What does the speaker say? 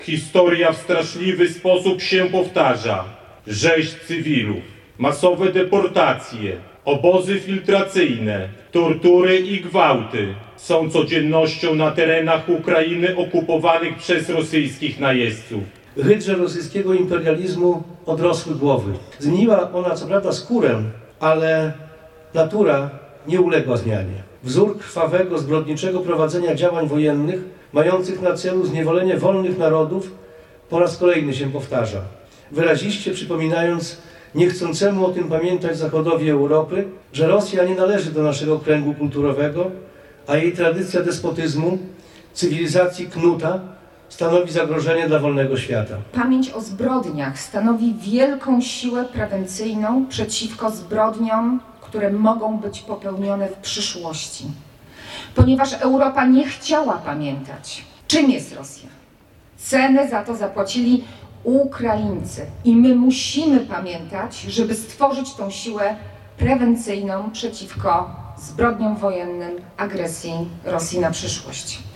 Historia w straszliwy sposób się powtarza. Rzeź cywilów, masowe deportacje, obozy filtracyjne, tortury i gwałty są codziennością na terenach Ukrainy okupowanych przez rosyjskich najeźdźców. Hydrze rosyjskiego imperializmu odrosły głowy. Zmieniła ona co prawda skórę, ale natura nie uległa zmianie. Wzór krwawego, zbrodniczego prowadzenia działań wojennych mających na celu zniewolenie wolnych narodów po raz kolejny się powtarza, wyraziście przypominając niechcącemu o tym pamiętać Zachodowi Europy, że Rosja nie należy do naszego kręgu kulturowego, a jej tradycja despotyzmu, cywilizacji knuta stanowi zagrożenie dla wolnego świata. Pamięć o zbrodniach stanowi wielką siłę prewencyjną przeciwko zbrodniom, które mogą być popełnione w przyszłości. Ponieważ Europa nie chciała pamiętać, czym jest Rosja. Cenę za to zapłacili Ukraińcy i my musimy pamiętać, żeby stworzyć tą siłę prewencyjną przeciwko zbrodniom wojennym, agresji Rosji na przyszłość.